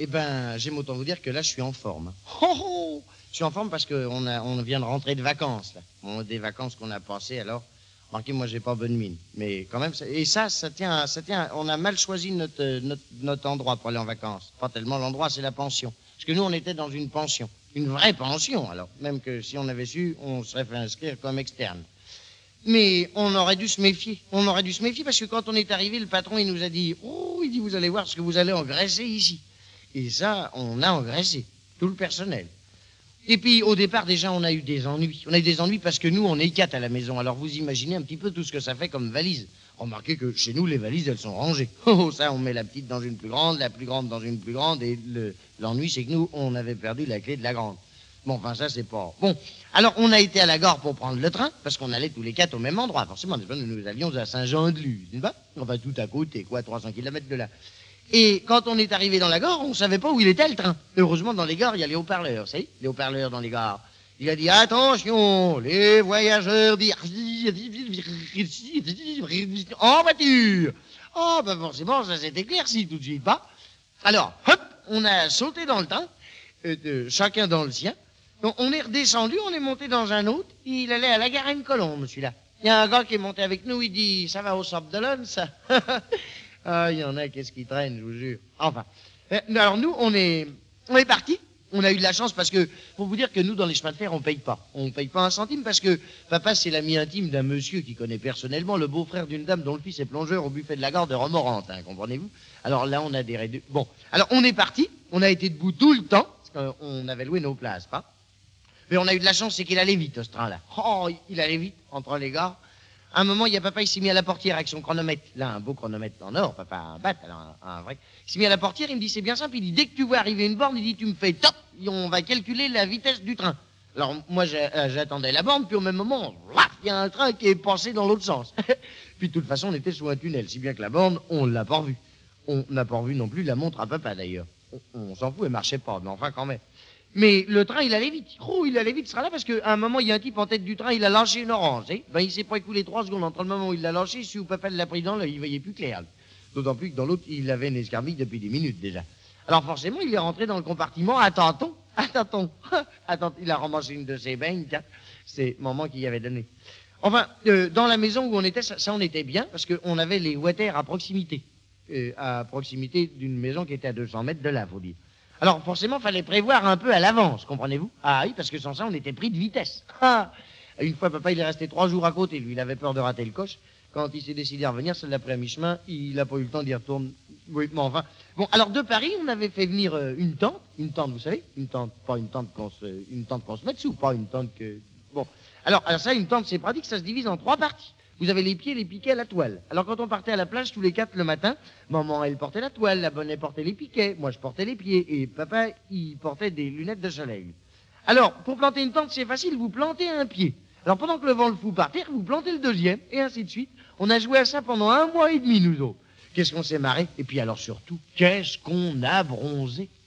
Eh ben, j'aime autant vous dire que là, je suis en forme. Oh, oh, je suis en forme parce qu'on vient de rentrer de vacances, là. Bon, des vacances qu'on a passées, alors. Remarquez, moi, j'ai pas bonne mine. Mais quand même, et ça tient, on a mal choisi notre endroit pour aller en vacances. Pas tellement l'endroit, c'est la pension. Parce que nous, on était dans une pension. Une vraie pension, alors. Même que si on avait su, on serait fait inscrire comme externe. Mais on aurait dû se méfier. On aurait dû se méfier parce que quand on est arrivé, le patron, il nous a dit, oh, il dit, vous allez voir ce que vous allez engraisser ici. Et ça, on a engraissé. Tout le personnel. Et puis, au départ, déjà, on a eu des ennuis. On a eu des ennuis parce que nous, on est 4 à la maison. Alors, vous imaginez un petit peu tout ce que ça fait comme valise. Remarquez que chez nous, les valises, elles sont rangées. Oh, ça, on met la petite dans une plus grande, la plus grande dans une plus grande. Et l'ennui, c'est que nous, on avait perdu la clé de la grande. Bon, enfin, ça, c'est pas... Bon, alors, on a été à la gare pour prendre le train, parce qu'on allait tous les 4 au même endroit. Forcément, nous allions à Saint-Jean-de-Luz, n'est-ce pas? Enfin, tout à côté, quoi, 300 kilomètres de là. Et quand on est arrivé dans la gare, on savait pas où il était le train. Heureusement, dans les gares, il y a les haut-parleurs, vous savez, les haut-parleurs dans les gares. Il a dit, attention, les voyageurs en voiture. Oh, ben forcément, ça s'est éclairci tout de suite, pas? Alors, hop, on a sauté dans le train, chacun dans le sien. Donc, on est redescendu, on est monté dans un autre. Il allait à la Garenne-Colombe, celui-là. Il y a un gars qui est monté avec nous, il dit, ça va au Sable d'Olonne, ça? Ah, il y en a, qu'est-ce qui traîne, je vous jure. Enfin, alors nous, on est partis. On a eu de la chance parce que, pour vous dire que nous, dans les chemins de fer, on paye pas. On paye pas un centime parce que papa, c'est l'ami intime d'un monsieur qui connaît personnellement le beau-frère d'une dame dont le fils est plongeur au buffet de la gare de Romorantin, hein, comprenez-vous? Alors là, on a des réductions. Bon, alors on est partis. On a été debout tout le temps parce qu'on avait loué nos places, pas? Mais on a eu de la chance, c'est qu'il allait vite, ce train-là. Oh, il allait vite entre les gares. À un moment, il y a papa, il s'est mis à la portière avec son chronomètre. Là, un beau chronomètre en or, papa, un bat, alors un vrai. Il s'est mis à la portière, il me dit, c'est bien simple, il dit, dès que tu vois arriver une borne, il dit, tu me fais top, et on va calculer la vitesse du train. Alors, moi, j'attendais la borne, puis au même moment, il y a un train qui est passé dans l'autre sens. Puis, de toute façon, on était sous un tunnel, si bien que la borne, on l'a pas revue. On n'a pas revu non plus la montre à papa, d'ailleurs. On s'en fout, elle marchait pas, mais enfin, quand même. Mais le train, il allait vite. Oh, il allait vite, ce sera là parce qu'à un moment, il y a un type en tête du train, il a lâché une orange. Ben, il s'est pas écoulé 3 secondes entre le moment où il l'a lâché, celui où papa l'a pris dans l'œil, il voyait plus clair. D'autant plus que dans l'autre, il avait une escarmille depuis 10 minutes déjà. Alors forcément, il est rentré dans le compartiment à tâtons. Attends, il a ramassé une de ses beignes, c'est maman qui y avait donné. Enfin, dans la maison où on était, ça on était bien parce qu'on avait les water à proximité d'une maison qui était à 200 mètres de là, faut dire. Alors, forcément, fallait prévoir un peu à l'avance, comprenez-vous? Ah oui, parce que sans ça, on était pris de vitesse. Ah, une fois, papa, il est resté 3 jours à côté, lui, il avait peur de rater le coche. Quand il s'est décidé à revenir, ça l'a pris à mi-chemin, il n'a pas eu le temps d'y retourner. Oui, mais enfin. Bon, alors, de Paris, on avait fait venir une tente, vous savez, une tente qu'on se met dessous, pas une tente que... Bon. Alors ça, une tente, c'est pratique, ça se divise en 3 parties. Vous avez les pieds, les piquets, la toile. Alors quand on partait à la plage tous les 4 le matin, maman, elle portait la toile, la bonne, elle portait les piquets, moi je portais les pieds, et papa, il portait des lunettes de soleil. Alors, pour planter une tente, c'est facile, vous plantez un pied. Alors pendant que le vent le fout par terre, vous plantez le deuxième, et ainsi de suite. On a joué à ça pendant 1 mois et demi, nous autres. Qu'est-ce qu'on s'est marré, et puis alors surtout, qu'est-ce qu'on a bronzé.